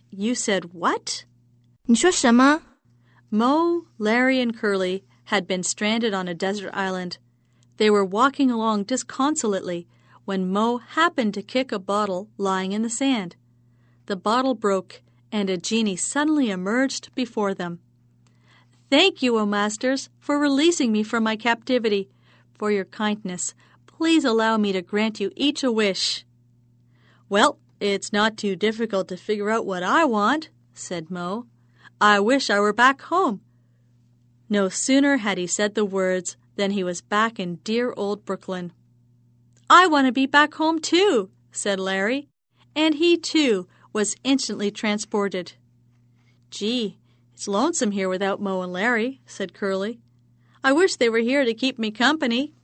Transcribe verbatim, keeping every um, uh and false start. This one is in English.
You said what? 你说什么？ Mo, Larry, and Curly had been stranded on a desert island. They were walking along disconsolately when Mo happened to kick a bottle lying in the sand. The bottle broke, and a genie suddenly emerged before them. Thank you, O Masters, for releasing me from my captivity. For your kindness, please allow me to grant you each a wish. Well, it's not too difficult to figure out what I want, said Mo. I wish I were back home. No sooner had he said the words than he was back in dear old Brooklyn. I want to be back home too, said Larry, and he too was instantly transported. Gee, it's lonesome here without Mo and Larry, said Curly. I wish they were here to keep me company.